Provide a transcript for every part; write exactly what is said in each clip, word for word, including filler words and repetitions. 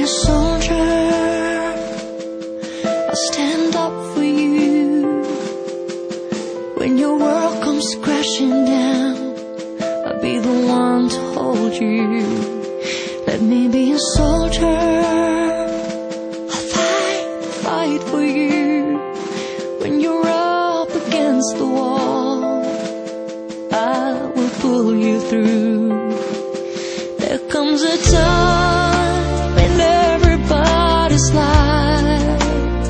soldier. I'll stand up for you. When your world comes crashing down, I'll be the one to hold you. Let me be a soldier. I'll fight, fight for you. When you're up against the wall, I will pull you through. There comes a time in everybody's life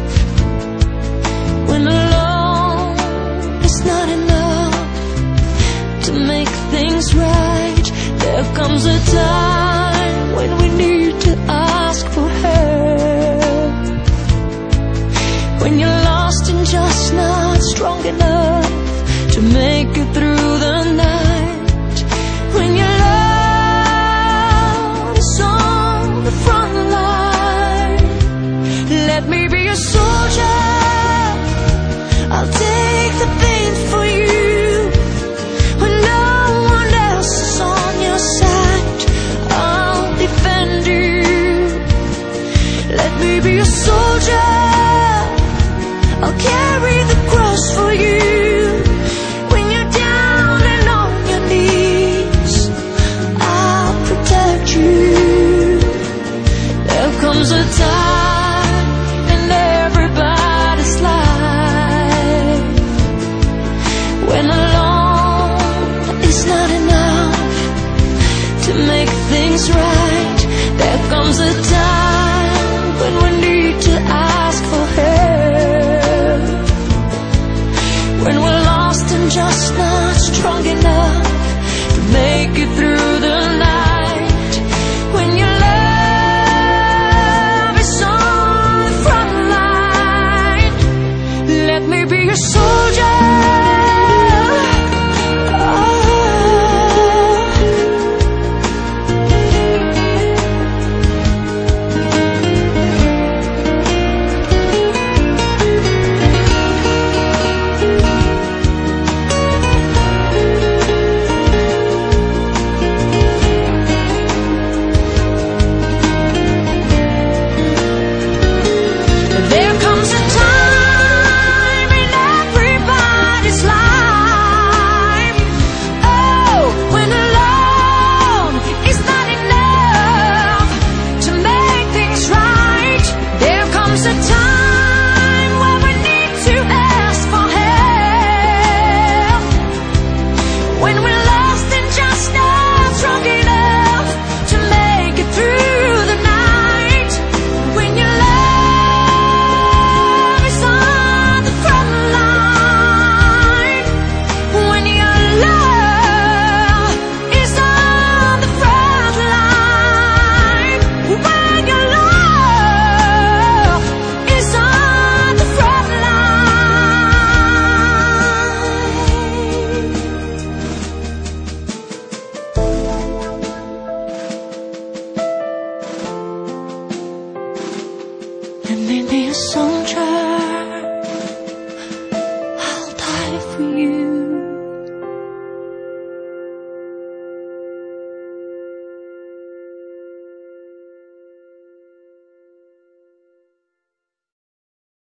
when alone is not enough to make things right. There comes a time when we need to ask for help, when you're lost and just not strong enough to make it through the night, when your love is on the front line. Let me be a soldier. I'll take the pain for you. When no one else is on your side, I'll defend you. Let me be a soldier. I'll carry the cross for you. When you're down and on your knees, I'll protect you. There comes a time in everybody's life when alone is not enough to make things right. There comes a time when we need to ask for help, when we're lost and just not strong enough to make it through the night, when your love is on the front line. Let me be your soldier. There comes a time in everybody's life, oh, when alone is not enough to make things right. There comes a time where we need to ask for help, when we're lost and just not strong enough to make it through the night, when your love is on the front line, when your love is on the front line, when your love is on the front line. Let me be a soldier.